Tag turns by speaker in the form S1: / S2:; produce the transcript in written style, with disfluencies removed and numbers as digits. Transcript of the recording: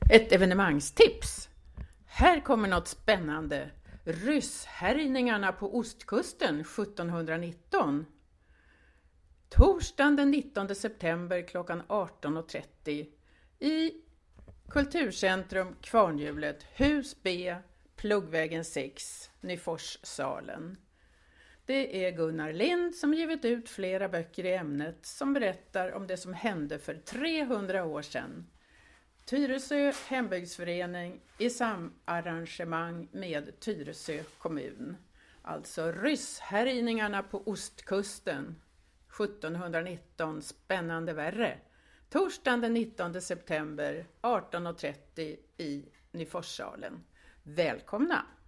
S1: Ett evenemangstips. Här kommer något spännande. Rysshärjningarna på ostkusten 1719. Torsdagen den 19 september klockan 18.30 i Kulturcentrum Kvarnhjulet, hus B, Pluggvägen 6, Nyforssalen. Det är Gunnar Lind som givit ut flera böcker i ämnet som berättar om det som hände för 300 år sedan. Tyresö hembygdsförening i samarrangemang med Tyresö kommun. Alltså rysshärjningarna på ostkusten 1719, spännande värre. Torsdagen den 19 september 18.30 i Nyforssalen. Välkomna!